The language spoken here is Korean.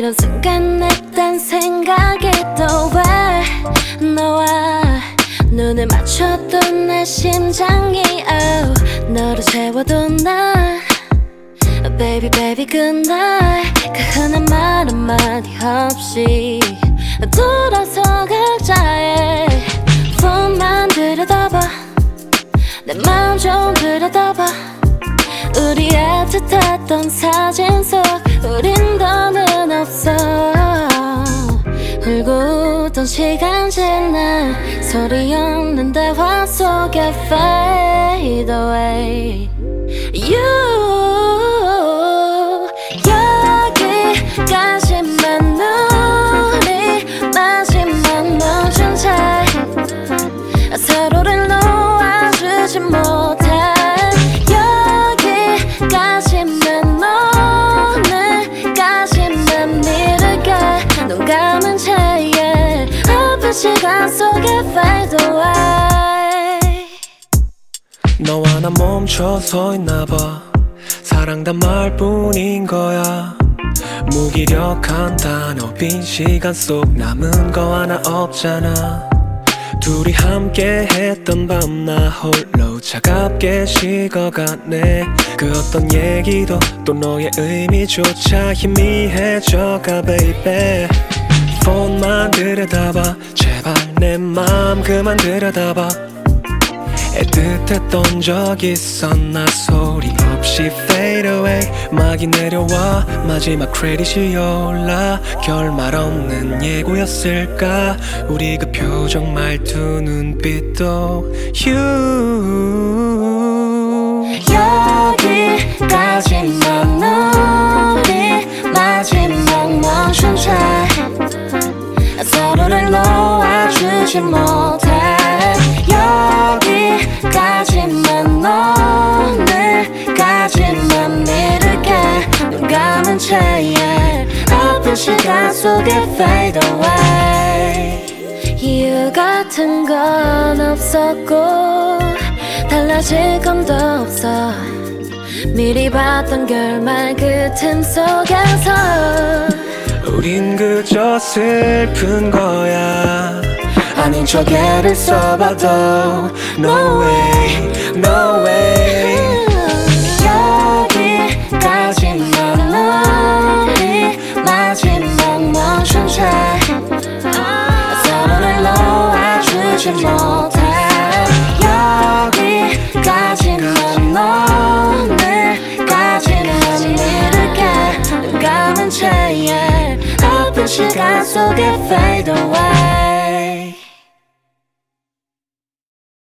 순간 냈던 생각이 또 왜 너와 눈을 맞췄던 내 심장이 너를 채워둔 날 Baby baby 그날 그 흔한 말 한마디 없이 돌아서 각자의 폰만 들여다봐 내 마음 좀 들여다봐 우리 애틋했던 사진 속 우린 더는 없어 울고 웃던 시간 지나 소리 없는 대화 속에 fade away 여기까지만 우리 마지막 멈춘 채 서로를 놓아주지 못해 여기까지만 오늘까지만 미룰게 눈 감은 채에 아픈 시간 속에 fade away 너와 나 멈춰 서 있나봐 사랑단 말뿐인 거야 무기력한 단어 빈 시간 속 남은 거 하나 없잖아 둘이 함께 했던 밤 나 홀로 차갑게 식어가네 그 어떤 얘기도 또 너의 의미조차 희미해져가 baby 폰만 들여다봐 제발 내 맘 그만 들여다봐 애틋했던 적 있었나 소리 없이 fade away 막이 내려와 마지막 크레딧이 올라 결말 없는 예고였을까 우리 그 표정 말투 눈빛도 여기까지만 우리 마지막 멈춘 채 서로를 놓아주지 못해 여기까지만 오늘까지만 미룰게 눈 감은 채에 아픈 시간 속에 fade away 이유 같은 건 없었고 달라질 건도 없어 미리 봤던 결말 그 틈 속에서 우린 그저 슬픈 거야 아닌 척 애를 써봐도 No way, no way 여기까지만 우리 마지막 멈춘 채 서로를 놓아주지 못해 여기까지만 오늘까지만 미룰게 눈 감은 채에 아픈 시간 속에 fade away